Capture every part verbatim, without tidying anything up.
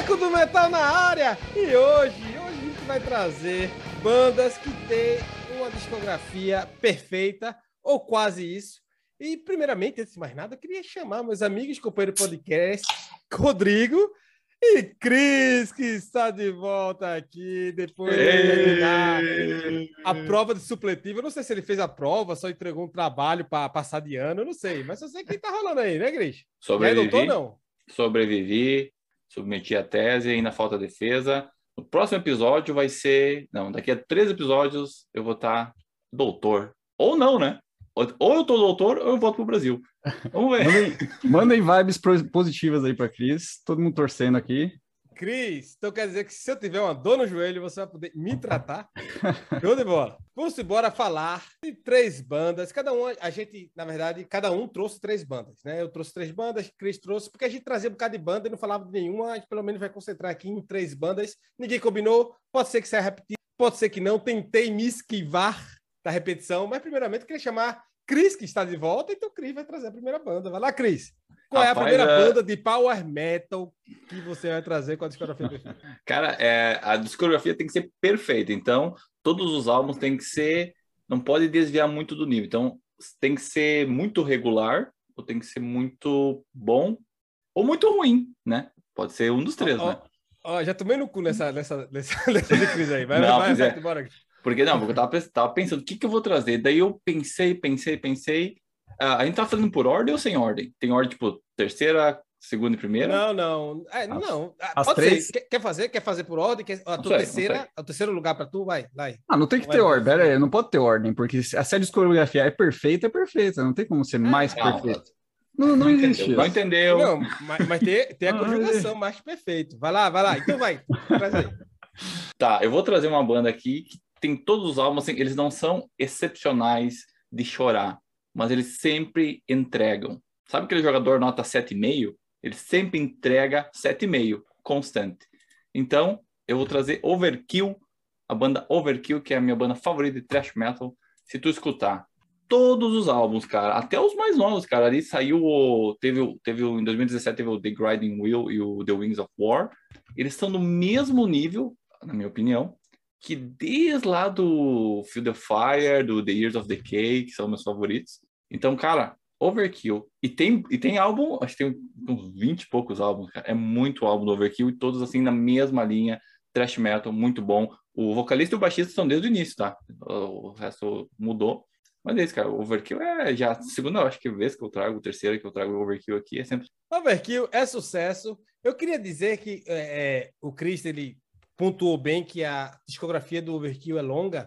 Boteco do Metal na área! E hoje, hoje a gente vai trazer bandas que têm uma discografia perfeita, ou quase isso. E, primeiramente, antes de mais nada, eu queria chamar meus amigos, companheiros de podcast, Rodrigo e Cris, que está de volta aqui, depois de terminar a prova de supletivo. Eu não sei se ele fez a prova, só entregou um trabalho para passar de ano, eu não sei. Mas eu sei que tá rolando aí, né, Cris? Sobrevivi, já é doutor, não? Sobrevivi, submeti a tese, ainda falta defesa. No próximo episódio vai ser... Não, daqui a três episódios eu vou estar doutor. Ou não, né? Ou eu tô doutor ou eu volto pro Brasil. Vamos ver. Mandem, mandem vibes positivas aí pra Cris. Todo mundo torcendo aqui. Cris, então quer dizer que se eu tiver uma dor no joelho, você vai poder me tratar? Show de bola. Vamos embora falar de três bandas. Cada um, a gente, na verdade, cada um trouxe três bandas, né? Eu trouxe três bandas, Cris trouxe, porque a gente trazia um bocado de banda e não falava de nenhuma. A gente pelo menos vai concentrar aqui em três bandas. Ninguém combinou. Pode ser que saia repetido, pode ser que não. Tentei me esquivar da repetição, mas primeiramente eu queria chamar Cris, que está de volta, então Cris vai trazer a primeira banda. Vai lá, Cris. Qual Rapaz, é a primeira é... banda de power metal que você vai trazer com a discografia perfeita? Cara, é, a discografia tem que ser perfeita, então todos os álbuns tem que ser, não pode desviar muito do nível, então tem que ser muito regular, ou tem que ser muito bom, ou muito ruim, né? Pode ser um dos três, oh, né? Ó, oh, já tomei no cu nessa, nessa, nessa, nessa de Cris aí. Vai, não, vai, vai, é. bora. Porque não, porque eu tava, tava pensando, o que, que eu vou trazer? Daí eu pensei, pensei, pensei. Uh, a gente tá fazendo por ordem ou sem ordem? Tem ordem, tipo, terceira, segunda e primeira? Não, não. É, as, não. As Pode três? ser. Quer, quer fazer? Quer fazer por ordem? Quer, a tua sei, terceira, o terceiro lugar pra tu? Vai, vai. Ah, não tem que vai, ter ordem. Pera aí, não pode ter ordem, porque se a discografia é perfeita, é perfeita. Não tem como ser mais não, perfeita. Não, não, não existe entendeu, isso. Não entendeu. Não, mas, mas tem, tem a conjugação mais perfeito. Vai lá, vai lá. Então vai. Traz aí. Tá, eu vou trazer uma banda aqui que tem todos os álbuns, assim, eles não são excepcionais de chorar, mas eles sempre entregam. Sabe aquele jogador nota sete vírgula cinco? Ele sempre entrega sete vírgula cinco, constante. Então, eu vou trazer Overkill, a banda Overkill, que é a minha banda favorita de thrash metal. Se tu escutar todos os álbuns, cara, até os mais novos, cara, ali saiu o... Teve, o, teve o, em dois mil e dezessete teve o The Grinding Wheel e o The Wings of War. Eles estão no mesmo nível, na minha opinião, que desde lá do Feel the Fire, do The Years of Decay, que são meus favoritos. Então, cara, Overkill. E tem, e tem álbum, acho que tem uns vinte e poucos álbuns, cara. É muito álbum do Overkill e todos assim na mesma linha, thrash metal, muito bom. O vocalista e o baixista estão desde o início, tá? O resto mudou. Mas é isso, cara. O Overkill é já a segunda, acho que vez que eu trago, a terceira que eu trago o Overkill aqui, é sempre... Overkill é sucesso. Eu queria dizer que é, é, o Chris, ele pontuou bem que a discografia do Overkill é longa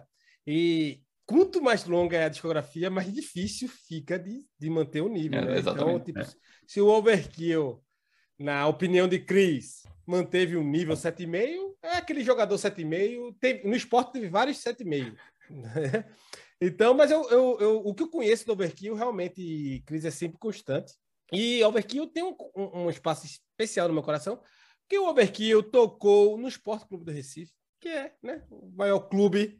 e quanto mais longa é a discografia, mais difícil fica de, de manter o nível, é, né? Então, tipo, é. se o Overkill, na opinião de Chris, manteve um nível sete vírgula cinco, é aquele jogador sete vírgula cinco, teve, no esporte teve vários sete vírgula cinco. Então, mas eu, eu, eu, o que eu conheço do Overkill, realmente, Chris, é sempre constante. E Overkill tem um, um, um espaço especial no meu coração, que o Overkill tocou no Esporte Clube do Recife, que é, né, o maior clube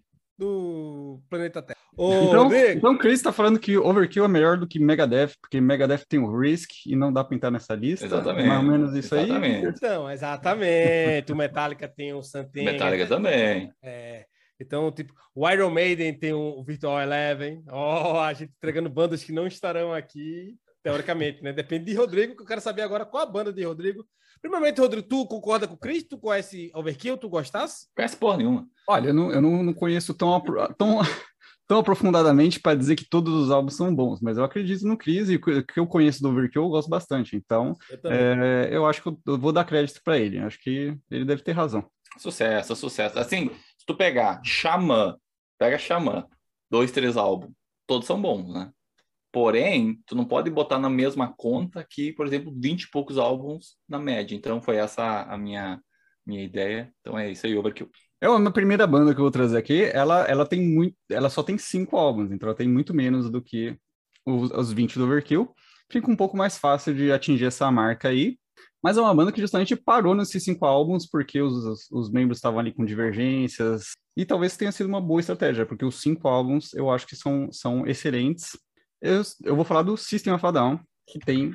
do planeta Terra. Ô, então, Rodrigo, então o Chris está falando que Overkill é melhor do que Megadeth, porque Megadeth tem o Risk e não dá para entrar nessa lista. Exatamente. Mais ou menos isso exatamente. aí. Então, exatamente. O Metallica tem o Santenga. Metallica também. É. Então, tipo, o Iron Maiden tem o Virtual Eleven. Ó, oh, a gente entregando bandas que não estarão aqui, teoricamente, né? Depende de Rodrigo, que eu quero saber agora qual a banda de Rodrigo. Primeiramente, Rodrigo, tu concorda com o Chris? Tu conhece Overkill? Tu gostasse? Conhece porra nenhuma. Olha, eu não, eu não, não conheço tão, tão, tão aprofundadamente para dizer que todos os álbuns são bons, mas eu acredito no Chris e o que eu conheço do Overkill eu gosto bastante. Então, eu, é, eu acho que eu vou dar crédito para ele. Acho que ele deve ter razão. Sucesso, sucesso. Assim, se tu pegar Xamã, pega Xamã, dois, três álbuns, todos são bons, né? Porém, tu não pode botar na mesma conta que, por exemplo, vinte e poucos álbuns na média. Então, foi essa a minha, minha ideia. Então, é isso aí, Overkill. É a minha primeira banda que eu vou trazer aqui. Ela, ela tem muito, ela só tem cinco álbuns, então ela tem muito menos do que os, os vinte do Overkill. Fica um pouco mais fácil de atingir essa marca aí. Mas é uma banda que justamente parou nesses cinco álbuns porque os, os, os membros estavam ali com divergências. E talvez tenha sido uma boa estratégia, porque os cinco álbuns eu acho que são, são excelentes. Eu, eu vou falar do System of a Down, que tem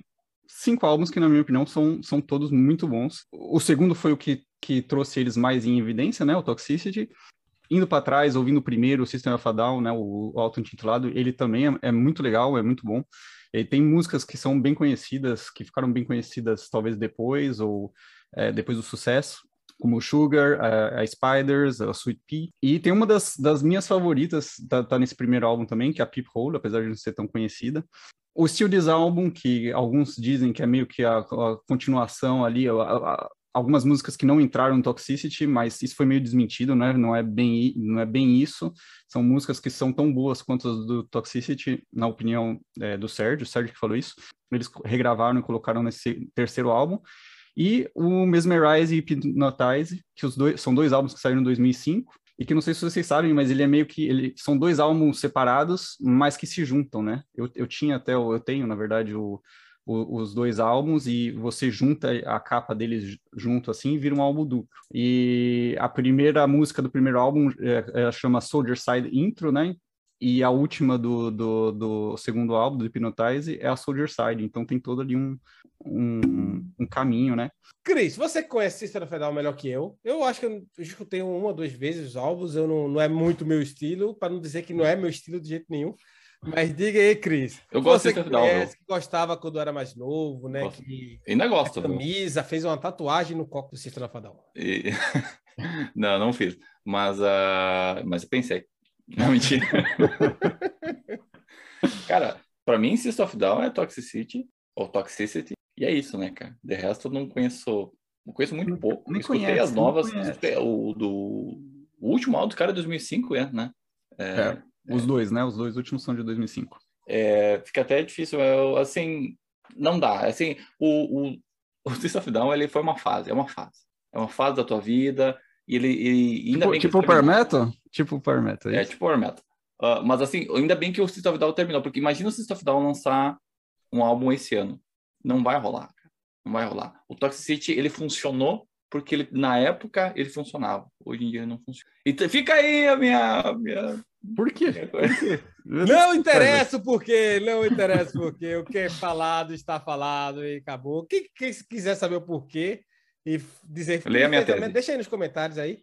cinco álbuns que, na minha opinião, são, são todos muito bons. O segundo foi o que, que trouxe eles mais em evidência, né? O Toxicity. Indo para trás, ouvindo o primeiro, o System of a Down, né? O, o auto-intitulado, ele também é, é muito legal, é muito bom. Ele tem músicas que são bem conhecidas, que ficaram bem conhecidas talvez depois, ou é, depois do sucesso, como o Sugar, a, a Spiders, a Sweet Pea. E tem uma das, das minhas favoritas, tá, tá nesse primeiro álbum também, que é a Peephole, apesar de não ser tão conhecida. O Still This Album, que alguns dizem que é meio que a, a continuação ali, a, a, algumas músicas que não entraram no Toxicity, mas isso foi meio desmentido, né? Não é bem, não é bem isso. São músicas que são tão boas quanto as do Toxicity, na opinião é, do Sérgio, o Sérgio que falou isso. Eles regravaram e colocaram nesse terceiro álbum. E o Mesmerize e Hypnotize, que os dois, são dois álbuns que saíram em dois mil e cinco, e que não sei se vocês sabem, mas ele é meio que... Ele, são dois álbuns separados, mas que se juntam, né? Eu, eu tinha até... Eu tenho, na verdade, o... os dois álbuns, e você junta a capa deles junto assim e vira um álbum duplo. E a primeira música do primeiro álbum é, ela chama Soldier Side Intro, né? E a última do, do, do segundo álbum, do Hypnotize, é a Soldier Side. Então tem todo ali um, um, um caminho, né? Cris, você que conhece System of a Down melhor que eu. Eu acho que eu escutei uma ou duas vezes os álbuns, eu não, não é muito meu estilo, para não dizer que não é meu estilo de jeito nenhum. Mas diga aí, Cris. Eu gosto você de que conhece, que gostava quando era mais novo, né? Gosto. Que Ainda gosto. a camisa, fez uma tatuagem no copo do System of a Down. E... não, não fiz. Mas, uh... mas eu pensei. Não, mentira. Cara, pra mim, System of a Down é Toxicity, ou Toxicity, e é isso, né, cara? De resto, eu não conheço... Eu conheço muito pouco. Nem escutei conhece, as novas. escutei O, do... o último álbum do cara é dois mil e cinco, é, né? É, é, os dois, né? Os dois últimos são de dois mil e cinco. É, fica até difícil, eu, assim, não dá. Assim, o, o, o System of a Down, ele foi uma fase, é uma fase. É uma fase da tua vida, e ele... ele ainda tipo bem tipo o Power Metal? Tipo o Power Metal, é, é tipo o Power Metal. Uh, mas assim, ainda bem que o System of a Down terminou, porque imagina o System of a Down lançar um álbum esse ano. Não vai rolar, cara. Não vai rolar. O Toxicity, ele funcionou porque ele, na época ele funcionava. Hoje em dia não funciona. Então fica aí a minha... minha... Por quê? Por quê? Não interessa o porquê, não interessa o porquê. O que é falado está falado e acabou. Quem, quem quiser saber o porquê e dizer... Leia a minha tese. Deixa aí nos comentários aí.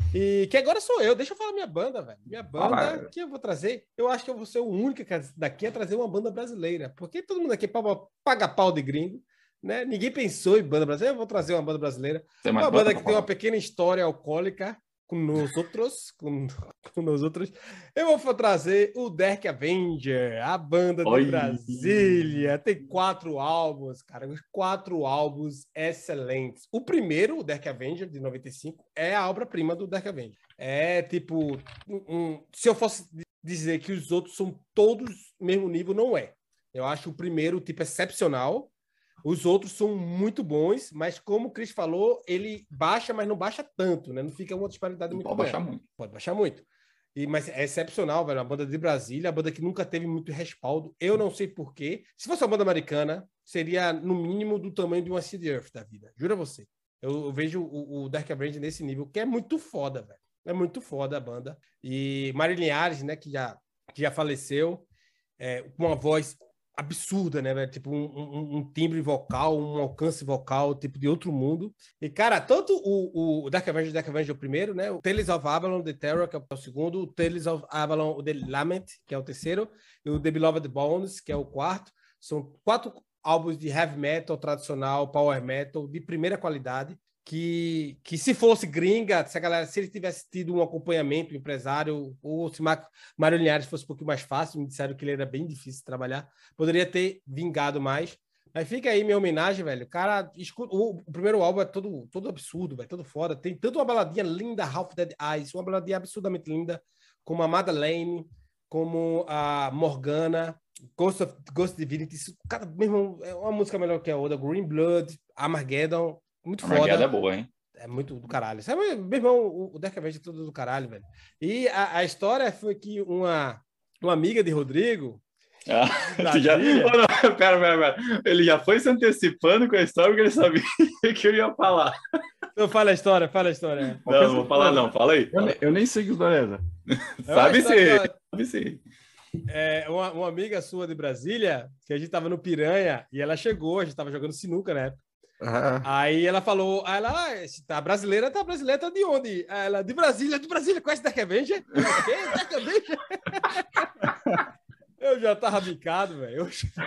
E que agora sou eu. Deixa eu falar minha banda, velho. Minha banda ah, que eu vou trazer. Eu acho que eu vou ser o único daqui a trazer uma banda brasileira. Porque todo mundo aqui paga pau de gringo. Né? Ninguém pensou em banda brasileira. Eu vou trazer uma banda brasileira. Uma banda que tem uma pequena história alcoólica com nós outros, com, com nós outros. Eu vou trazer o Derek Avenger, a banda de Oi. Brasília. Tem quatro álbuns, cara. Quatro álbuns excelentes. O primeiro, o Derek Avenger, de noventa e cinco, é a obra-prima do Derek Avenger. É tipo... Um, um, se eu fosse dizer que os outros são todos mesmo nível, não é. Eu acho o primeiro, tipo, excepcional. Os outros são muito bons, mas como o Chris falou, ele baixa, mas não baixa tanto, né? Não fica uma disparidade muito grande. Pode baixar muito. Pode baixar muito. E, mas é excepcional, velho. A banda de Brasília, a banda que nunca teve muito respaldo. Eu não sei porquê. Se fosse uma banda americana, seria no mínimo do tamanho de uma Seed Earth da vida. Juro a você. Eu, eu vejo o, o Dark Avenger nesse nível, que é muito foda, velho. É muito foda a banda. E Mário Linhares, né, que já, que já faleceu, é, com uma voz absurda, né, velho? Tipo, um, um, um timbre vocal, um alcance vocal, tipo, de outro mundo. E, cara, tanto o, o Dark Avenger, o Dark Avenger é o primeiro, né? O Tales of Avalon, The Terror, que é o segundo. O Tales of Avalon, The Lament, que é o terceiro. E o The Beloved Bones, que é o quarto. São quatro álbuns de heavy metal tradicional, power metal, de primeira qualidade. Que, que se fosse gringa, se a galera, se ele tivesse tido um acompanhamento, um empresário, ou se Mário Linhares fosse um pouquinho mais fácil, me disseram que ele era bem difícil de trabalhar, poderia ter vingado mais. Mas fica aí minha homenagem, velho. Cara, escuta, o, o primeiro álbum é todo, todo absurdo, velho, todo foda. Tem tanto uma baladinha linda, Half Dead Eyes, uma baladinha absurdamente linda, como a Madeleine, como a Morgana, Ghost of Ghost Divinity. Isso, cara, mesmo, é uma música melhor que a outra. Green Blood, Armageddon. Muito foda. Armageddon é boa, hein? É muito do caralho. Sabe, meu irmão, o Dark Avenger é tudo do caralho, velho. E a, a história foi que uma, uma amiga de Rodrigo... Ah, já... oh, não, pera, pera, pera. Ele já foi se antecipando com a história porque ele sabia que eu ia falar. Então fala a história, fala a história. Não, não vou falar não, fala aí. Eu, eu nem sei que história é essa. Sabe sim, sabe sim. É, uma, uma amiga sua de Brasília, que a gente tava no Piranha, e ela chegou, a gente tava jogando sinuca, né? Ah, Aí ela falou, aí ela, ah, esse tá brasileira, tá brasileira, tá de onde? Aí ela, de Brasília, de Brasília, conhece Dark Avenger? Ela, quem? Dark Avenger? Eu já tava bicado, velho.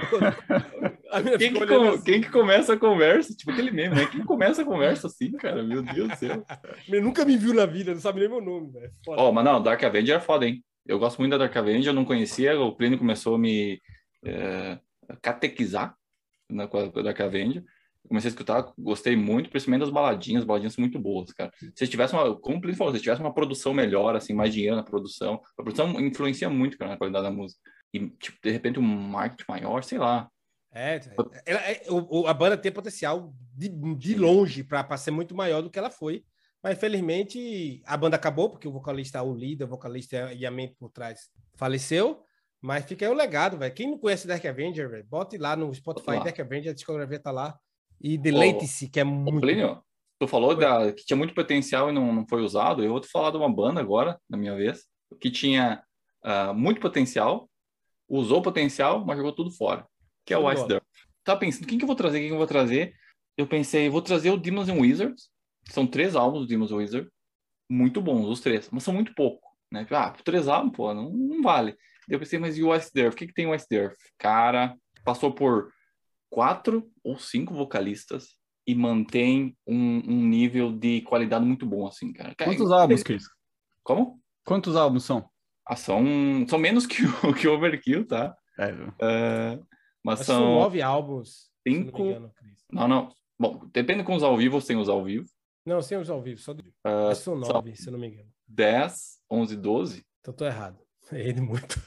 A minha Quem que, ficou olhando com- assim. quem que começa a conversa? Tipo aquele meme, né? Quem começa a conversa assim, cara? Meu Deus do céu. Ele nunca me viu na vida, não sabe nem meu nome, velho. Foda. Ó, mas não, Dark Avenger é foda, hein? Eu gosto muito da Dark Avenger, eu não conhecia, o Plínio começou a me é, catequizar na, com a com a Dark Avenger. Comecei a escutar, gostei muito, principalmente das baladinhas, as baladinhas são muito boas, cara. Se tivesse uma, como o Plínio falou, se tivesse uma produção melhor, assim, mais dinheiro na produção, a produção influencia muito, cara, na qualidade da música. E, tipo, de repente, um marketing maior, sei lá. É, ela, é, o, o- a banda tem potencial de, de longe para ser muito maior do que ela foi. Mas, infelizmente, a banda acabou, porque o vocalista, o líder, o vocalista e a mente por trás faleceu. Mas fica aí o legado, velho. Quem não conhece Dark Avenger, velho, bote lá no Spotify, Lá. Dark Avenger, a discografia tá lá. E deleite-se, que é Ô, muito... Plínio, tu falou Oi. da, que tinha muito potencial e não, não foi usado. Eu vou te falar de uma banda agora, na minha vez, que tinha ah, muito potencial, usou o potencial, mas jogou tudo fora, que é Show o de Ice bola. Dirt. Tava pensando, quem que eu vou trazer, quem que eu vou trazer? Eu pensei, vou trazer o Demons and Wizards. São três álbuns do Demons and Wizards, muito bons, os três, mas são muito pouco, né? Ah, três álbuns, pô, não, não vale. Daí eu pensei, mas e o Ice Dirt? O que que tem o Ice Dirt? Cara, passou por quatro ou cinco vocalistas e mantém um, um nível de qualidade muito bom, assim, cara. Cara, quantos álbuns, Chris? Como? Quantos álbuns são? Ah, são, são menos que o, que o Overkill, tá? É, É, mas Acho que são são nove álbuns, se não me cinco... engano, Cris. Não, não. Bom, depende com os ao vivo ou sem os ao vivo. Não, sem os ao vivo, só de... Uh, Acho que são são nove, se eu não me engano. dez, onze, doze. Então tô errado. Errei de muito.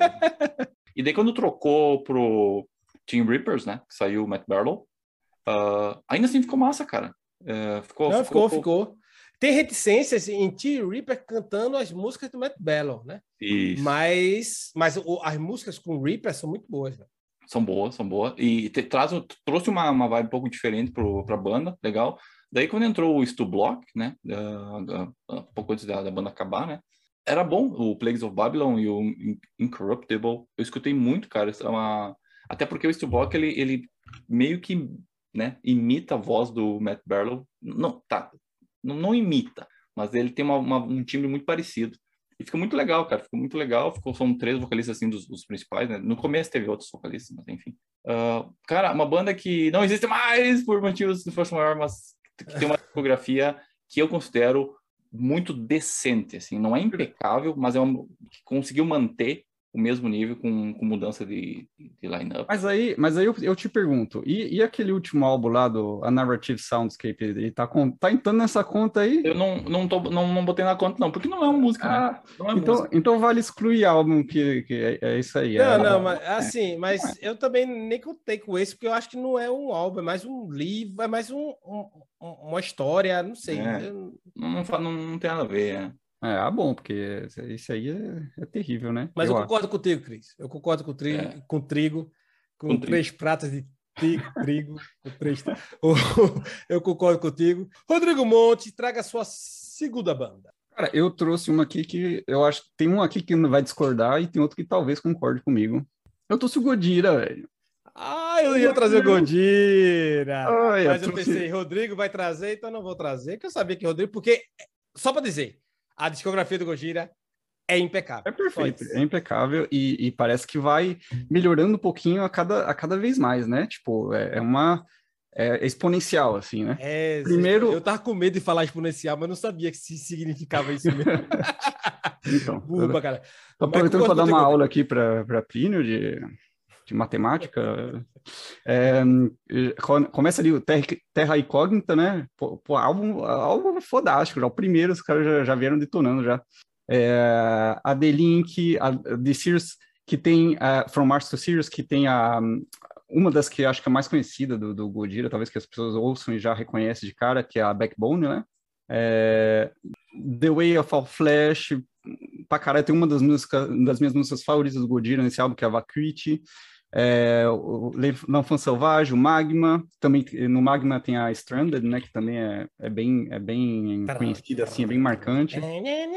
E daí quando trocou pro Team Reapers, né? Que saiu o Matt Barlow, uh, ainda assim ficou massa, cara. Uh, ficou, Não, ficou, ficou. Tem reticências em T. Reaper cantando as músicas do Matt Bellon, né? Isso. Mas, mas o, as músicas com Reaper são muito boas, né? São boas, são boas. E te, traz, trouxe uma, uma vibe um pouco diferente pro, pra banda, legal. Daí quando entrou o Stu Block, né? Uh, uh, um pouco antes da, da banda acabar, né? Era bom, o Plagues of Babylon e o Incorruptible. Eu escutei muito, cara. É uma... Até porque o Stu Block, ele, ele meio que, né, imita a voz do Matt Barlow. Não, tá. Não, não imita, mas ele tem uma, uma, um timbre muito parecido. E fica muito legal, cara. Ficou muito legal. Ficou, são três vocalistas, assim, dos, dos principais, né? No começo teve outros vocalistas, mas enfim. Uh, cara, uma banda que não existe mais por motivos de força maior, mas que tem uma discografia que eu considero muito decente, assim. Não é impecável, mas é uma que conseguiu manter o mesmo nível com, com mudança de, de line-up. Mas aí, mas aí eu, eu te pergunto, e, e aquele último álbum lá do A Narrative Soundscape, ele tá, com, tá entrando nessa conta aí? Eu não, não, tô, não, não botei na conta, não, porque não é uma música, ah, né? Não é então, música. então vale excluir álbum que, que é, é isso aí. Não, é, não, mas assim, mas eu também nem contei com esse, porque eu acho que não é um álbum, é mais um livro, é mais um, um, uma história, não sei. É. Eu... Não, não, não, não tem nada a ver, é. É, ah, bom, porque isso aí é, é terrível, né? Mas eu, eu concordo contigo, Cris. Eu concordo com, tri... É. com trigo, com, Com três pratas de tri... trigo, com três... Eu concordo contigo. Rodrigo Monte, traga a sua segunda banda. Cara, eu trouxe uma aqui que eu acho que tem um aqui que não vai discordar e tem outro que talvez concorde comigo. Eu trouxe o Godira, velho. Ah, eu ia trazer o Godira. Ai, mas eu eu trouxe... pensei, Rodrigo vai trazer, então não vou trazer, porque eu sabia que Rodrigo... Porque, só para dizer, a discografia do Godira é impecável. É perfeito, é impecável e, e parece que vai melhorando um pouquinho a cada, a cada vez mais, né? Tipo, é, é uma... É exponencial, assim, né? É, Primeiro... Eu tava com medo de falar exponencial, mas não sabia que se significava isso mesmo. Então, Buba, cara. Tô aproveitando para dar uma aula aqui para Plínio de, de matemática. É, começa ali o Terra, Terra Incógnita, né? Pô, pô, álbum, álbum fodástico, já o primeiro, os caras já, já vieram detonando já. É, a The Link, a The Sirius, que tem a From Mars to Sirius, que tem a uma das que acho que é mais conhecida do, do Godira, talvez que as pessoas ouçam e já reconhecem de cara, que é a Backbone, né? É, The Way of All Flesh, pra caralho, tem uma das, músicas, das minhas músicas favoritas do Godira nesse álbum, que é a Vacuity, é, o L'Enfant Sauvage, o Magma, também no Magma tem a Stranded, né, que também é, é bem, é bem conhecida, assim, é bem marcante.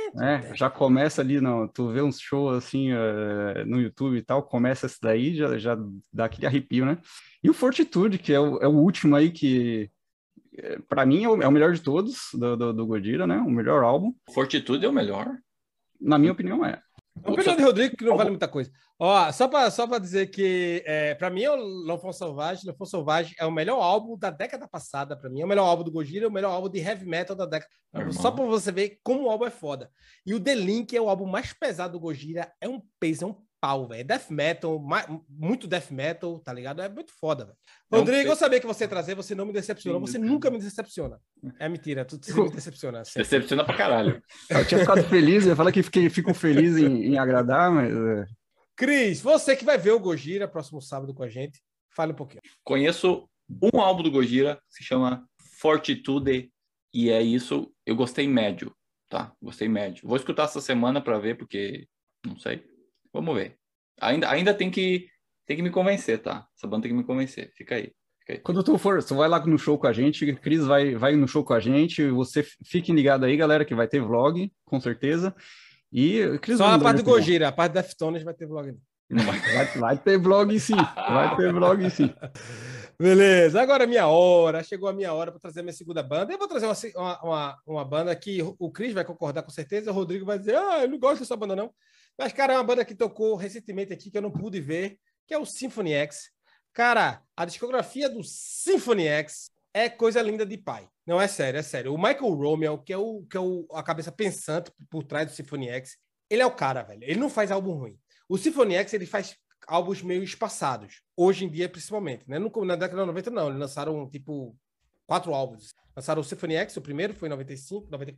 É, já começa ali, não, tu vê uns shows assim uh, no YouTube e tal, começa esse daí, já, já dá aquele arrepio, né? E o Fortitude, que é o, é o último aí que, para mim, é o, é o melhor de todos, do, do, do Gojira, né? O melhor álbum. Fortitude é o melhor? Na minha opinião, é. É um opinião de Rodrigo que não vale muita coisa. Ó, só para só pra dizer que, é, para mim, o L'Enfant Sauvage, L'Enfant Sauvage é o melhor álbum da década passada, para mim. É o melhor álbum do Gojira, é o melhor álbum de heavy metal da década. Normal. Só para você ver como o álbum é foda. E o The Link é o álbum mais pesado do Gojira. É um peso, é um pau, velho. É death metal, muito death metal, tá ligado? É muito foda, velho. Rodrigo, eu sabia que você ia trazer, você não me decepcionou. Você nunca me decepciona. É mentira, tu você me decepciona. Sempre. Decepciona pra caralho. Eu tinha ficado feliz, eu ia falar que fiquei, fico feliz em, em agradar, mas... Cris, você que vai ver o Gojira próximo sábado com a gente, fale um pouquinho. Conheço um álbum do Gojira, que se chama Fortitude, e é isso, eu gostei médio, tá? Gostei médio. Vou escutar essa semana pra ver, porque não sei. Vamos ver. Ainda, ainda tem que, tem que me convencer, tá? Essa banda tem que me convencer. Fica aí. Fica aí. Quando tu for, tu vai lá no show com a gente, Cris vai, vai no show com a gente, você fiquem ligados aí, galera, que vai ter vlog, com certeza. E, Cris, só a parte do Gojira, a parte da Deftones vai ter vlog. Não vai, vai, vai ter vlog sim, vai ter vlog sim. Beleza, agora é minha hora, chegou a minha hora para trazer a minha segunda banda. Eu vou trazer uma, uma, uma banda que o Cris vai concordar com certeza, o Rodrigo vai dizer, ah, eu não gosto dessa banda não. Mas, cara, é uma banda que tocou recentemente aqui, que eu não pude ver, que é o Symphony X. Cara, a discografia do Symphony X é coisa linda de pai. Não, é sério, é sério. O Michael Romiel, que é, o, que é o, a cabeça pensante por trás do Symphony X, ele é o cara, velho. Ele não faz álbum ruim. O Symphony X, ele faz álbuns meio espaçados. Hoje em dia, principalmente. Né? No, na década de noventa, não. Eles lançaram, tipo, quatro álbuns. Lançaram o Symphony X, o primeiro foi em noventa e cinco, noventa...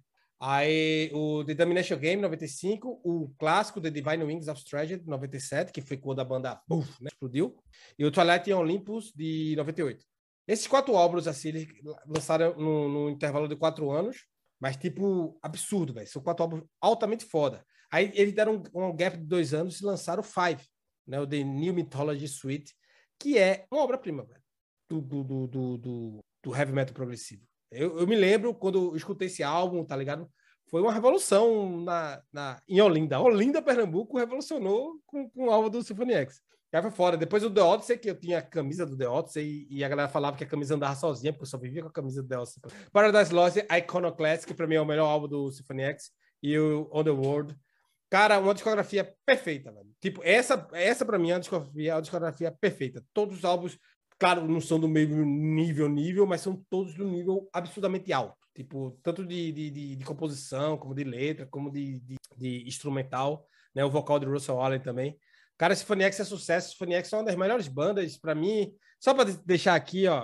Aí o The Domination Game, noventa e cinco, o clássico The Divine Wings of Tragedy, noventa e sete, que foi quando a banda buf, né, explodiu, e o Twilight Olympus, de noventa e oito. Esses quatro álbuns, assim, eles lançaram no, no intervalo de quatro anos, mas, tipo, absurdo, velho. São quatro álbuns altamente foda. Aí eles deram um, um gap de dois anos e lançaram o Five, né, o The New Mythology Suite, que é uma obra-prima, velho, do, do, do, do, do, do heavy metal progressivo. Eu, eu me lembro quando eu escutei esse álbum, tá ligado? Foi uma revolução na, na, em Olinda. Olinda, Pernambuco, revolucionou com, com o álbum do Symphony X. Aí foi fora. Depois do The Odyssey, que eu tinha a camisa do The Odyssey, e, e a galera falava que a camisa andava sozinha, porque eu só vivia com a camisa do The Odyssey. Paradise Lost, Iconoclast, que pra mim é o melhor álbum do Symphony X, e o On The World. Cara, uma discografia perfeita, velho. Tipo, essa, essa pra mim é uma discografia, uma discografia perfeita. Todos os álbuns, claro, não são do mesmo nível, nível, mas são todos do nível absurdamente alto. Tipo, tanto de, de, de, de composição, como de letra, como de, de, de instrumental, né? O vocal de Russell Allen também. Cara, Symphony X é sucesso. Symphony X é uma das melhores bandas, para mim. Só para deixar aqui, ó.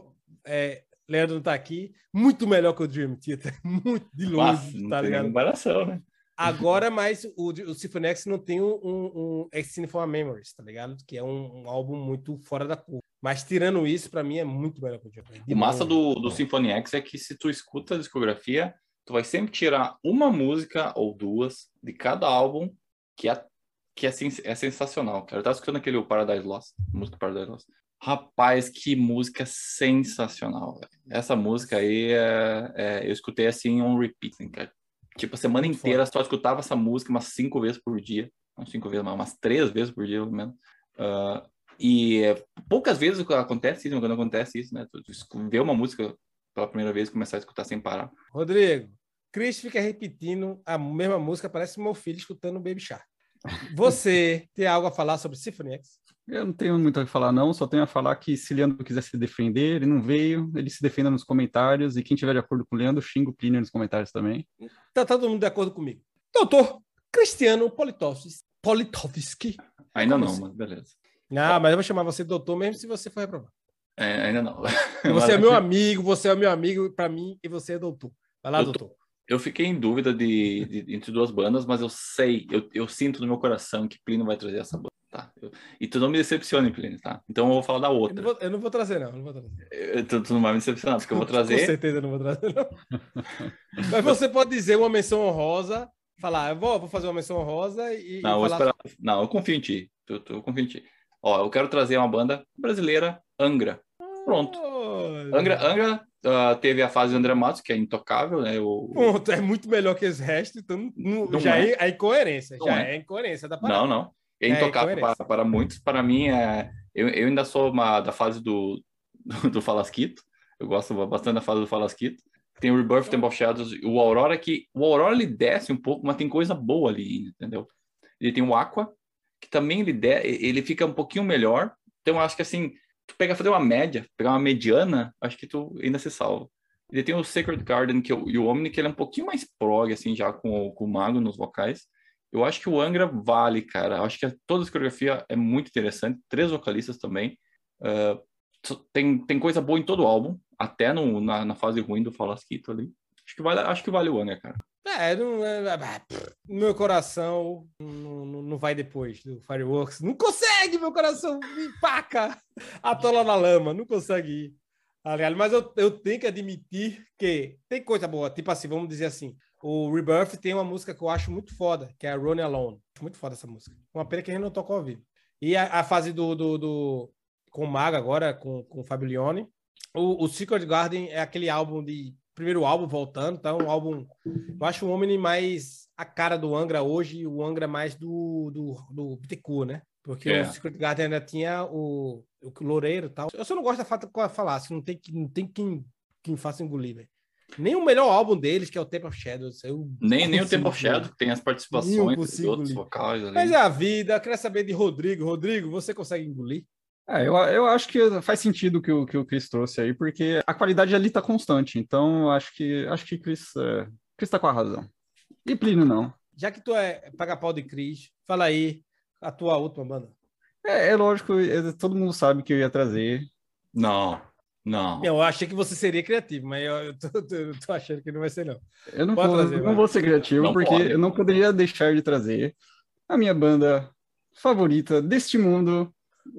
É, Leandro não tá aqui. Muito melhor que o Dream Theater. Muito de longe, Nossa, não tá tem ligado? comparação, né? Agora, mas o, o Symphony X não tem um, um, um Extended for Memories, tá ligado? Que é um, um álbum muito fora da curva. Mas tirando isso, pra mim é muito melhor que o Dream. O massa do, do Symphony X é que se tu escuta a discografia, tu vai sempre tirar uma música ou duas de cada álbum que é, que é, é sensacional. Cara, eu tava escutando aquele Paradise Lost, música Paradise Lost. Rapaz, que música sensacional, velho. Essa música aí, é, é, eu escutei assim on repeat, assim, cara. Tipo, a semana muito inteira foda. Só escutava essa música umas cinco vezes por dia. Não cinco vezes, mas umas três vezes por dia, pelo menos. Uh, e é, poucas vezes acontece isso, quando acontece isso, né? Tu, tu vê uma música pela primeira vez e começar a escutar sem parar. Rodrigo, Chris fica repetindo a mesma música, parece meu filho escutando Baby Shark. Você tem algo a falar sobre Symphony X? Eu não tenho muito a falar, não. Só tenho a falar que se Leandro quiser se defender, ele não veio, ele se defenda nos comentários. E quem tiver de acordo com o Leandro, xinga o Plínio nos comentários também. Tá todo mundo de acordo comigo. Doutor Cristiano Politovski. Politovski. Ainda não, mas beleza. Não, mas eu vou chamar você de doutor mesmo se você for reprovado. É, ainda não. Você é meu amigo, você é meu amigo para mim e você é doutor. Vai lá, eu doutor. Tô... Eu fiquei em dúvida de, de, entre duas bandas, mas eu sei, eu, eu sinto no meu coração que Plínio vai trazer essa banda, tá? Eu, e tu não me decepcione, Plínio, tá? Então eu vou falar da outra. Eu não vou, eu não vou trazer, não. Eu não vou trazer. Eu, tu, tu não vai me decepcionar, porque eu vou trazer... Com certeza eu não vou trazer, não. Mas você pode dizer uma menção honrosa, falar, eu vou, vou fazer uma menção honrosa e, não, e falar... esperar... Não, eu confio em ti. Eu, eu confio em ti. Ó, eu quero trazer uma banda brasileira, Angra. Pronto. Oh, Angra, Angra uh, teve a fase do André Matos, que é intocável, né? O, Ponto, é muito melhor que esse resto, então não, Não já é. é, é incoerência. Não já é. é incoerência da parada. Não, não. É É intocável para, incoerência. para muitos. Para mim, é, eu, eu ainda sou uma, da fase do, do, do Falasquito. Eu gosto bastante da fase do Falasquito. Tem o Rebirth, Temple of Shadows, o Aurora, que o Aurora ele desce um pouco, mas tem coisa boa ali, entendeu? Ele tem o Aqua, que também ele, de, ele fica um pouquinho melhor. Então, eu acho que assim, tu pega fazer uma média, pegar uma mediana, acho que tu ainda se salva. Ele tem o Sacred Garden que, e o Omni, que ele é um pouquinho mais prog, assim, já com, com o Mago nos vocais. Eu acho que o Angra vale, cara. Eu acho que toda a coreografia é muito interessante. Três vocalistas também. Uh, tem, tem coisa boa em todo o álbum, até no, na, na fase ruim do Falasquito ali. Acho que vale, acho que vale o Angra, cara. É, não, é, no meu coração não, não, não vai depois do Fireworks. Não consegue, meu coração me empaca, atola na lama, não consegue ir. Aliás, mas eu, eu tenho que admitir que tem coisa boa. Tipo assim, vamos dizer assim, o Rebirth tem uma música que eu acho muito foda, que é a Running Alone. Acho muito foda essa música. Uma pena que a gente não tocou ao vivo. E a, a fase do, do, do com o Mago agora, com, com o Fabio Lione. O, o Secret Garden é aquele álbum de... Primeiro álbum voltando, tá? Um álbum... Eu acho o Omni mais a cara do Angra hoje e o Angra mais do, do, do Bittencourt, né? Porque é. o Secret Garden ainda tinha o, o Loureiro e tal. Eu só não gosto da fato que eu falar, assim, não tem, não tem quem, quem faça engolir, velho. Nem o melhor álbum deles, que é o Temple of Shadows. Eu nem, nem o Temple of Shadows, que tem as participações dos outros vocais ali. Mas é a vida. Eu queria saber de Rodrigo. Rodrigo, você consegue engolir? É, eu, eu acho que faz sentido o que o, que o Chris trouxe aí, porque a qualidade ali tá constante. Então, acho que acho que Chris, é, Chris tá com a razão. E Plínio não. Já que tu é paga-pau de Chris, fala aí a tua última banda. É, é lógico, é, todo mundo sabe que eu ia trazer. Não, não. Eu achei que você seria criativo, mas eu, eu, tô, eu tô achando que não vai ser, não. Eu não, vou, trazer, não vou ser criativo, não porque pode. Eu não poderia deixar de trazer a minha banda favorita deste mundo.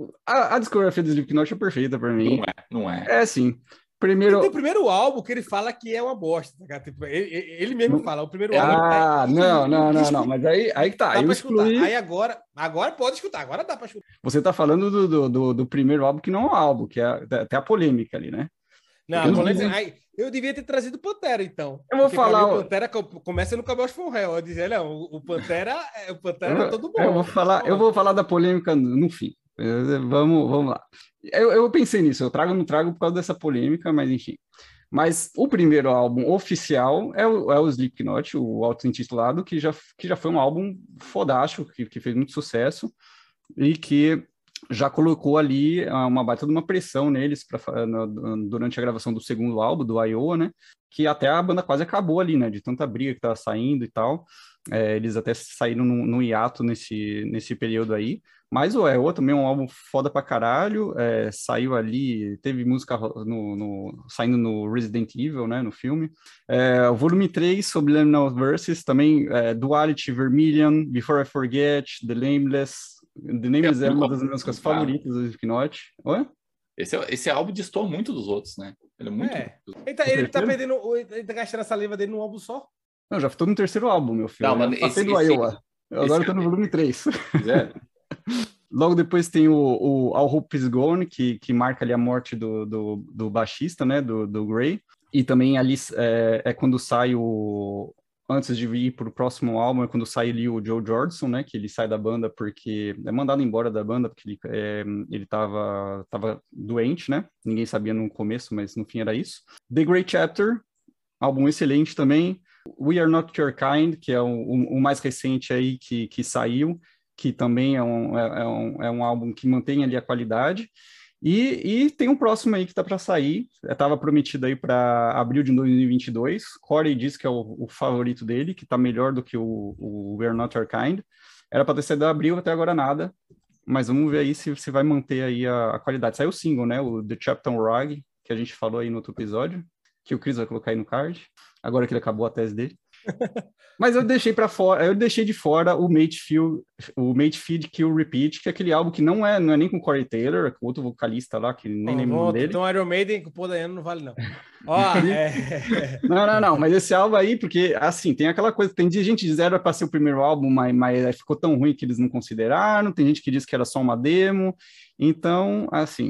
A, a discografia do Slipknot é perfeita pra mim. Não é, não é. É assim. Primeiro... Tem o primeiro álbum que ele fala que é uma bosta. Tá? Tipo, ele, ele mesmo fala, o primeiro álbum. Ah, é... não, não, não, não. Mas aí, aí que tá. Dá aí, pra excluí... aí agora, agora pode escutar, agora dá pra escutar. Você tá falando do, do, do, do primeiro álbum que não é um álbum, que é até a polêmica ali, né? Não, a polêmica... Aí, eu devia ter trazido o Pantera, então. Eu vou falar. O Pantera começa no Caboche for Hell. Eu dizer, não, o Pantera, o Pantera eu, é todo bom. Eu vou falar, eu vou falar da polêmica no fim. Vamos, vamos lá. Eu, eu pensei nisso, eu trago ou não trago por causa dessa polêmica, mas enfim. Mas o primeiro álbum oficial é o, é o Slipknot, o auto-intitulado, que já, que já foi um álbum fodástico, que, que fez muito sucesso e que já colocou ali uma baita de uma pressão neles pra, no, durante a gravação do segundo álbum, do Iowa, né? Que até a banda quase acabou ali, né? De tanta briga que tava saindo e tal. É, eles até saíram no, no hiato nesse, nesse período aí. Mas o Iowa também é um álbum foda pra caralho. É, saiu ali, teve música no, no, saindo no Resident Evil, né? No filme. É, o volume três, Subliminal Verses, também é, Duality, Vermilion, Before I Forget, The Nameless. The Nameless é, é uma das minhas músicas favoritas do Slipknot. Oi? Esse, esse álbum distorce muito dos outros, né? Ele é muito... É. Ele, tá, ele tá perdendo... Ele tá gastando a saliva dele num álbum só? Não, já tô no terceiro álbum, meu filho. Não, mano, eu passei esse, do esse, Iowa. Eu agora tô no volume três. É. Logo depois tem o, o All Hope Is Gone, que, que marca ali a morte do, do, do baixista, né? Do, do Gray. E também ali é, é quando sai o... Antes de ir para o próximo álbum, é quando sai ali o Joe Jordison, né? Que ele sai da banda porque... É mandado embora da banda porque ele, é, ele tava, tava doente, né? Ninguém sabia no começo, mas no fim era isso. The Great Chapter, álbum excelente também. We Are Not Your Kind, que é o, o, o mais recente aí que, que saiu, que também é um, é, é, um, é um álbum que mantém ali a qualidade. E, e tem um próximo aí que tá para sair, estava prometido aí para abril de dois mil e vinte e dois. Corey diz que é o, o favorito dele, que tá melhor do que o, o We Are Not Your Kind. Era para ter saído em abril, até agora nada. Mas vamos ver aí se, se vai manter aí a, a qualidade. Saiu o single, né? O The Chapter Rag, que a gente falou aí no outro episódio, que o Chris vai colocar aí no card, agora que ele acabou a tese dele. Mas eu deixei para fora, eu deixei de fora o Mate Feed, o Mate Feed Kill Repeat, que é aquele álbum que não é, não é nem com Corey Taylor, é com outro vocalista lá, que nem oh, lembro o nome dele. Então Iron Maiden com o Paul Dayano não vale não. Ó, é... Não, não, não, mas esse álbum aí, porque assim, tem aquela coisa, tem gente que diz era para ser o primeiro álbum, mas, mas ficou tão ruim que eles não consideraram, tem gente que diz que era só uma demo, então, assim,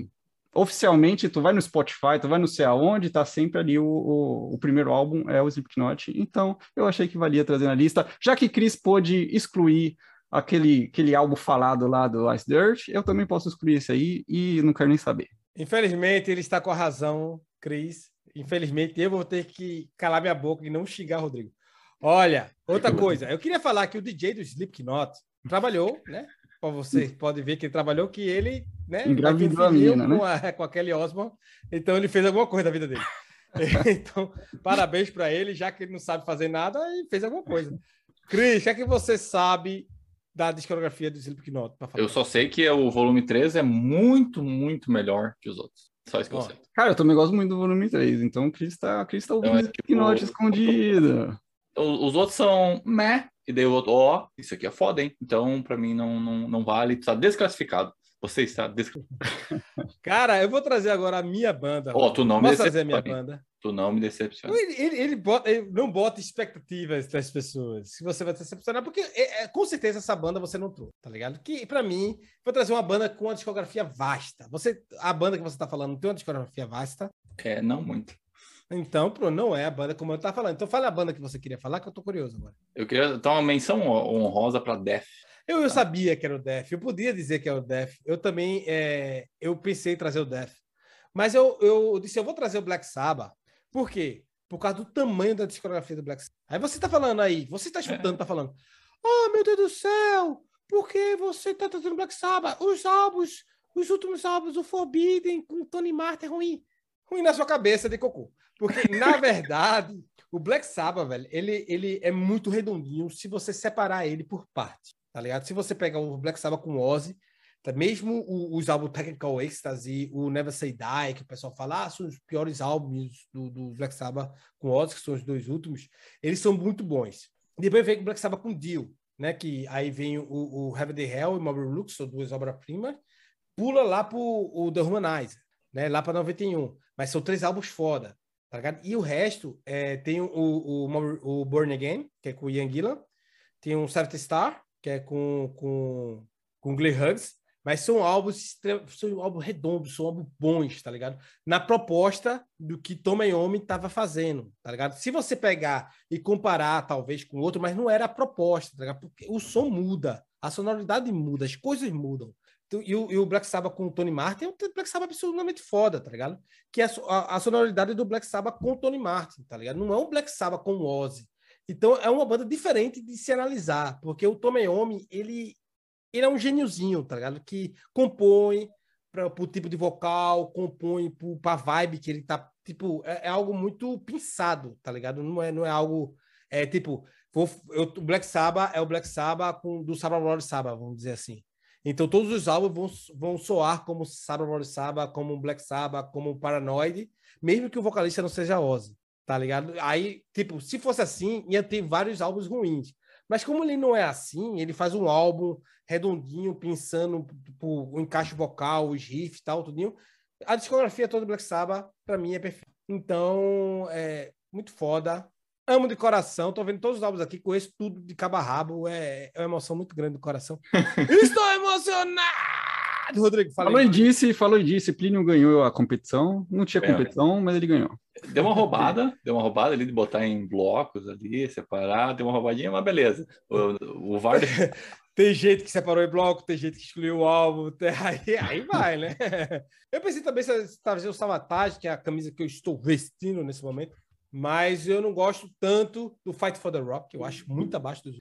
oficialmente, tu vai no Spotify, tu vai não sei aonde, tá sempre ali o, o, o primeiro álbum é o Slipknot. Então, eu achei que valia trazer na lista. Já que Chris pôde excluir aquele, aquele álbum falado lá do Ice Dirt, eu também posso excluir esse aí e não quero nem saber. Infelizmente, ele está com a razão, Chris. Infelizmente, eu vou ter que calar minha boca e não xingar Rodrigo. Olha, outra coisa. Eu queria falar que o D J do Slipknot trabalhou, né? Para vocês podem ver que ele trabalhou, que ele, né? Engravidou a mina, com, né? a, com a Kelly Osbourne. Então, ele fez alguma coisa da vida dele. Então, parabéns para ele, já que ele não sabe fazer nada, e fez alguma coisa. Cris, o que é que você sabe da discografia do Slipknot? Eu só sei que o volume três é muito, muito melhor que os outros. Só isso que eu sei. Cara, eu também gosto muito do volume três, então o Chris tá, Chris tá ouvindo então, é, Slipknot tipo, escondido. Os outros são meh, e daí o outro, ó, oh, isso aqui é foda, hein? Então, pra mim, não, não, não vale, está desclassificado. Você está desclassificado. Cara, eu vou trazer agora a minha banda. Ó, oh, tu não Posso me trazer a minha banda? Tu não me decepciona. Ele, ele, ele, bota, ele não bota expectativas das pessoas. Se você vai decepcionar, porque é, é, com certeza essa banda você não trouxe, tá ligado? Que pra mim, vou trazer uma banda com uma discografia vasta. Você, a banda que você tá falando tem uma discografia vasta? É, não muito. Então, pronto, não é a banda como eu tava falando. Então, fala a banda que você queria falar, que eu tô curioso agora. Eu queria dar uma menção honrosa pra Death. Eu, eu sabia que era o Death. Eu podia dizer que era o Death. Eu também, é, eu pensei em trazer o Death. Mas eu, eu disse, eu vou trazer o Black Sabbath. Por quê? Por causa do tamanho da discografia do Black Sabbath. Aí você tá falando aí, você tá escutando, é. tá falando, oh, meu Deus do céu, por que você tá trazendo Black Sabbath? Os álbuns, os últimos álbuns, o Forbidden, com Tony Martin é ruim. Ruim na sua cabeça de cocô. Porque, na verdade, o Black Sabbath, velho, ele, ele é muito redondinho se você separar ele por parte, tá ligado? Se você pegar o Black Sabbath com o Ozzy, tá? Mesmo o, os álbuns Technical Ecstasy, o Never Say Die, que o pessoal fala, ah, são os piores álbuns do, do Black Sabbath com Ozzy, que são os dois últimos, eles são muito bons. Depois vem o Black Sabbath com Dio, né? Que aí vem o, o Heaven the Hell e Moby Lux, são duas obras-primas, pula lá pro o The Humanizer, né? Lá para noventa e um. Mas são três álbuns foda. Tá ligado? E o resto é, tem o, o, o Born Again, que é com o Ian Gillan, tem um Seventh Star, que é com, com, com Glee Hughes, mas são álbuns, são álbuns redondos, são álbuns bons, tá ligado? Na proposta do que Tom Iommi estava fazendo, tá ligado? Se você pegar e comparar, talvez, com outro, mas não era a proposta, tá ligado? Porque o som muda, a sonoridade muda, as coisas mudam. E o, e o Black Sabbath com o Tony Martin é um Black Sabbath absolutamente foda, tá ligado? Que é a, a sonoridade do Black Sabbath com o Tony Martin, tá ligado? Não é um Black Sabbath com o Ozzy. Então é uma banda diferente de se analisar, porque o Tom Iommi, ele, ele é um gêniozinho, tá ligado? Que compõe para o tipo de vocal, compõe para a vibe que ele tá, tipo, é, é algo muito pensado, tá ligado? Não é, não é algo, é tipo, vou, eu, o Black Sabbath é o Black Sabbath com, do Sabbath Bloody Sabbath, vamos dizer assim. Então, todos os álbuns vão, vão soar como Sabbath Bloody Sabbath, como Black Sabbath, como Paranoid, mesmo que o vocalista não seja Ozzy, tá ligado? Aí, tipo, se fosse assim, ia ter vários álbuns ruins. Mas como ele não é assim, ele faz um álbum redondinho, pensando tipo, o encaixe vocal, os riffs e tal, tudinho. A discografia toda do Black Sabbath, pra mim, é perfeita. Então, é muito foda. Amo de coração, tô vendo todos os álbuns aqui, conheço tudo de cabo a rabo, é, é uma emoção muito grande do coração. Estou emocionado! Rodrigo, falei. Falou e disse, falou e disse, Plínio ganhou a competição, não tinha competição, é. mas ele ganhou. Deu uma roubada, deu uma roubada ali de botar em blocos ali, separar, deu uma roubadinha, mas beleza. O, o V A R... Tem gente que separou em bloco, tem gente que excluiu o álbum, tem... aí, aí vai, né? Eu pensei também se talvez o Savatage, que é a camisa que eu estou vestindo nesse momento, mas eu não gosto tanto do Fight for the Rock, que eu acho muito abaixo do...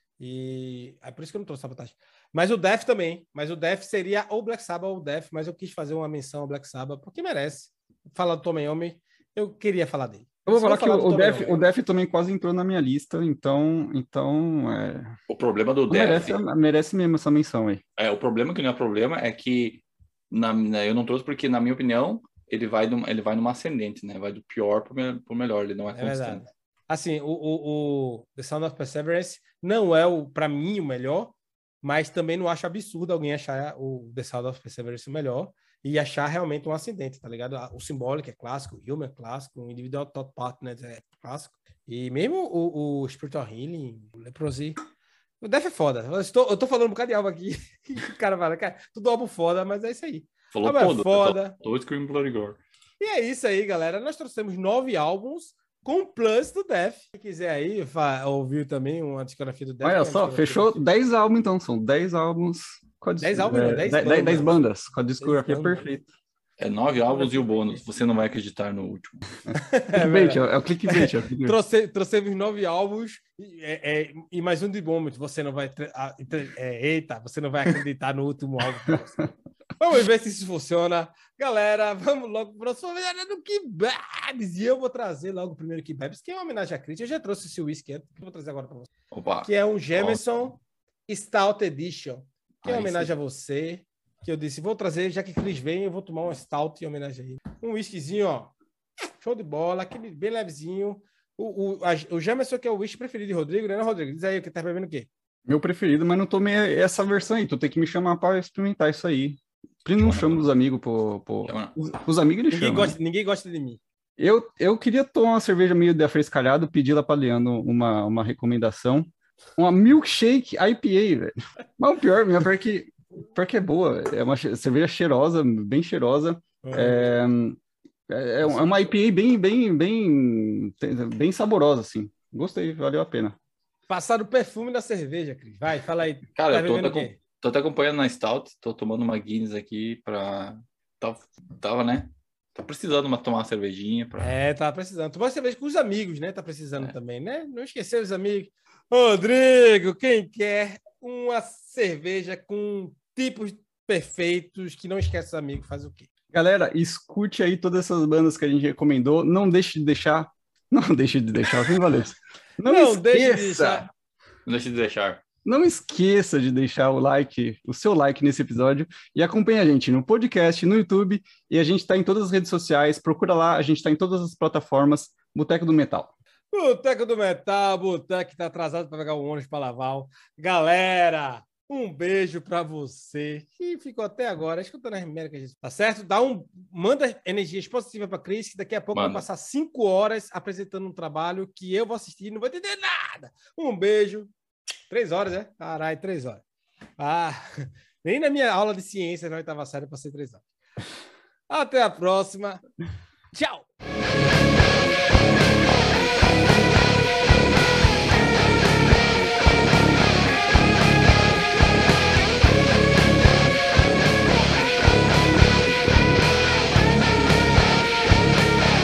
E é por isso que eu não trouxe Sabotagem. Mas o Death também. Mas o Death seria ou Black Sabbath ou o Death, mas eu quis fazer uma menção ao Black Sabbath, porque merece. Falar do Tom Iommi, eu queria falar dele. Eu vou falar que falar o, o, Death, o Death também quase entrou na minha lista, então... então é... O problema do Death... Merece, merece mesmo essa menção aí. É, o problema que não é problema é que na, na, eu não trouxe porque, na minha opinião, ele vai, num, ele vai numa ascendente, né? Vai do pior pro, me, pro melhor, ele não é, é constante. Verdade. Assim, o, o, o The Sound of Perseverance não é, o para mim, o melhor, mas também não acho absurdo alguém achar o The Sound of Perseverance o melhor e achar realmente um acidente, tá ligado? O Symbolic é clássico, o Human é clássico, o Individual Thought Partners é clássico, e mesmo o, o Spiritual Healing, o Leprosy, o Death é foda. Eu, estou, eu tô falando um bocado de álbum aqui, o cara fala, cara, tudo álbum foda, mas é isso aí. Falou Ah, mas todo. foda. Todo Scream Bloody Gore. E é isso aí, galera. Nós trouxemos nove álbuns com plus do Death. Quem quiser aí ouvir também uma discografia do Death. Olha só, fechou dez álbuns, então. São dez álbuns. dez álbuns, não, dez bandas. dez bandas, com a discografia perfeita. É nove álbuns e o bônus. Você não vai acreditar no último. Clickbait, é o clickbait. É Trouxe, trouxemos nove álbuns e, é, e mais um de bônus. Você não vai... É, eita, você não vai acreditar no último álbum. Vamos ver se isso funciona. Galera, vamos logo para o próximo do Kebabs. E eu vou trazer logo o primeiro Kebabs, que é uma homenagem à crítica. Eu já trouxe esse whisky antes, que eu vou trazer agora para você. Opa. Que é um Jameson Stout Edition. Que é uma Aí homenagem sim. a você. Que eu disse, vou trazer, já que Cris vem, eu vou tomar um Stout em homenagem a ele. Um whiskyzinho, ó. Show de bola, aquele bem levezinho. O, o, a, o Jameson, que é o whisky preferido de Rodrigo, né, Rodrigo? Diz aí, que tá bebendo o quê? Meu preferido, mas não tomei essa versão aí. Tu tem que me chamar para experimentar isso aí. Não chamo os amigos, pô. pô. Os, os amigos eles ninguém chamam. Gosta, ninguém gosta de mim. Eu, eu queria tomar uma cerveja meio de afrescalhado, pedi lá para Leandro uma, uma recomendação. Uma milkshake I P A, velho. Mas o pior, meu, pior que, pior que é boa. É uma cerveja cheirosa, bem cheirosa. Uhum. É, é uma I P A bem, bem, bem, bem saborosa, assim. Gostei, valeu a pena. Passar o perfume da cerveja, Cris. Vai, fala aí. Cara, tá eu tô, até, tô até acompanhando na Stout, tô tomando uma Guinness aqui pra... Tava, tava né? Tá precisando uma, tomar uma cervejinha. Pra... É, tá precisando. Tomar cerveja com os amigos, né? Tá precisando é. também, né? Não esquecer os amigos. Rodrigo, quem quer uma cerveja com tipos perfeitos que não esquece os amigos, faz o quê? Galera, escute aí todas essas bandas que a gente recomendou. Não deixe de deixar... Não deixe de deixar, viu, Valeu? Não, não esqueça. Deixe de deixar. Não deixe de deixar. Não esqueça de deixar o like, o seu like nesse episódio e acompanhe a gente no podcast, no YouTube, e a gente está em todas as redes sociais. Procura lá, a gente está em todas as plataformas. Boteco do Metal. Boteco do Metal, Boteco que tá atrasado para pegar o ônibus para Laval. Galera, um beijo para você que ficou até agora escutando a América, tá certo? Dá um, manda energias positivas para Cris, que daqui a pouco manda. Vai passar cinco horas apresentando um trabalho que eu vou assistir e não vou entender nada. Um beijo. Três horas, né? Caralho, três horas. Ah, nem na minha aula de ciência na oitava série eu passei três horas. Até a próxima. Tchau!